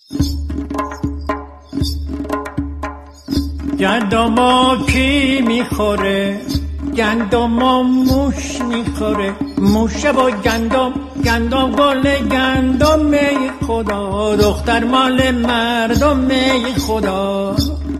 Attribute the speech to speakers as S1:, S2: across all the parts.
S1: گندما کی میخوره؟ گندما موش میخوره. موشه با گندم، گندم گل گندم ای خدا. دختر مال مردم ای خدا.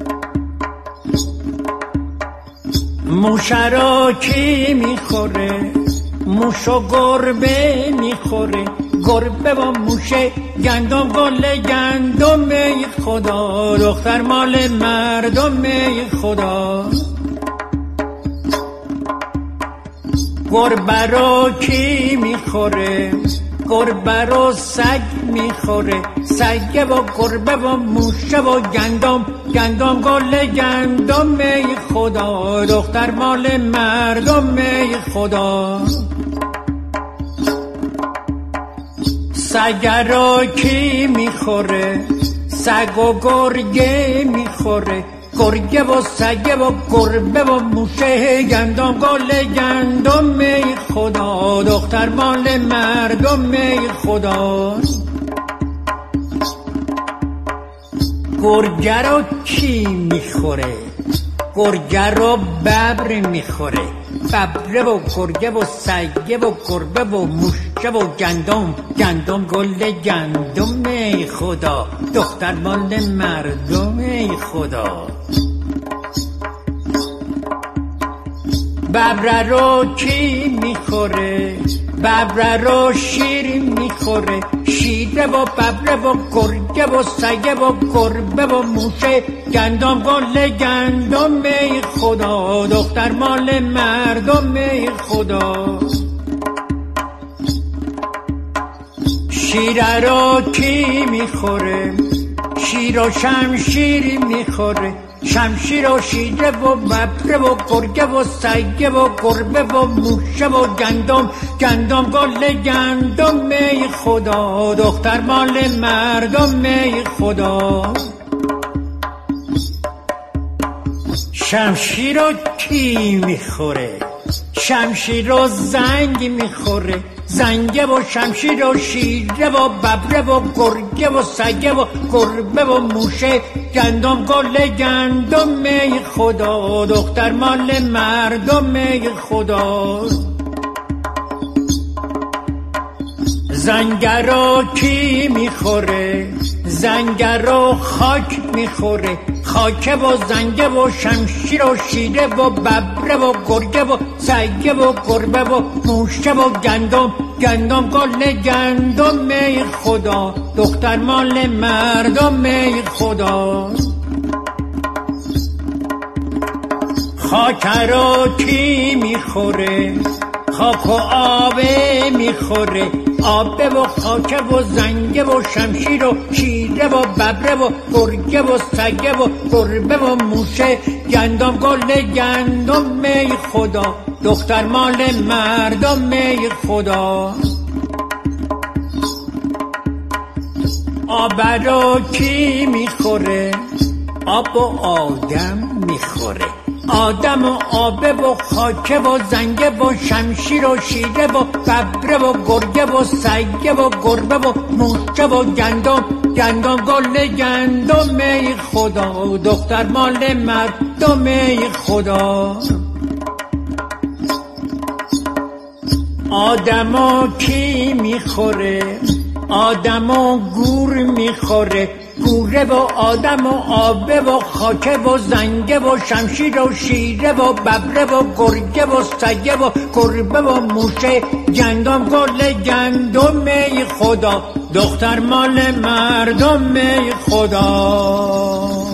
S1: موشه را کی میخوره؟ موش و گربه میخوره. گربه با موشه گندم گل گندم ای خدا. دختر مال مردم ای خدا. گربه رو کی میخوره؟ گربه رو سگ میخوره. سگ با گربه و موشه و گندم، گندم گل گندم ای خدا. دختر مال مردم ای خدا. سگ رو کی میخوره؟ سگ و گرگه میخوره. گرگه و سگه و گربه و موشه گندم گل گندم ای خدا. دختر مال مردم ای خدا. گرگه رو کی میخوره؟ گرگه رو ببر میخوره. ببره و گرگه و سگه و گربه و موشه و گندم، گندم گل گندم ای خدا. دختر مال مردم ای خدا. ببره رو کی میخوره؟ ببره رو شیر میخوره. شیره و ببره و گرگه و سگه و گربه و موشه گندم گل گندم ای خدا. دختر مال مردم ای خدا. شیره رو کی میخوره؟ شیر و شمشیر میخوره. شمشیر و شیره و ببره و گرگه و سگه و گربه و موشه و گندم، گندم گل گندم ای خدا. دختر مال مردم ای خدا. شمشیر رو کی میخوره؟ شمشیر رو زنگ میخوره. زنگه و شمشیر و شیره و ببره و گرگه و سگه و گربه و موشه گندم گل گندم ای خدا. دختر مال مردم ای خدا. زنگه رو کی میخوره؟ زنگه رو خاک میخوره. خاکه و زنگه و شمشیر و شیره و ببره و گرگه و سگه و گربه و موشه و گندم، گندم گل گندم ای خدا. دختر مال مردم ای خدا. خاک رو کی میخوره؟ خاک و آبه میخوره. آبه و خاکه و زنگه و شمشیر و شیره و ببره و گرگه و سگه و گربه و موشه گندم گل گندم ای خدا. دختر مال مردم ای خدا. آب رو کی میخوره؟ آب و آدم میخوره. آدم و آبه و خاکه و زنگه و شمشیر و شیره و ببره و گرگه و سگه و گربه و موشه و گندم، گندم گل گندم ای خدا. دختر مال مردم ای خدا. آدمو کی میخوره؟ آدمو گور میخوره. گوره و آدم و آبه و خاکه و زنگه و شمشیر و شیره و ببره و گرگه و سگه و گربه و موشه گندم گل گندم ای خدا. دختر مال مردم ای خدا.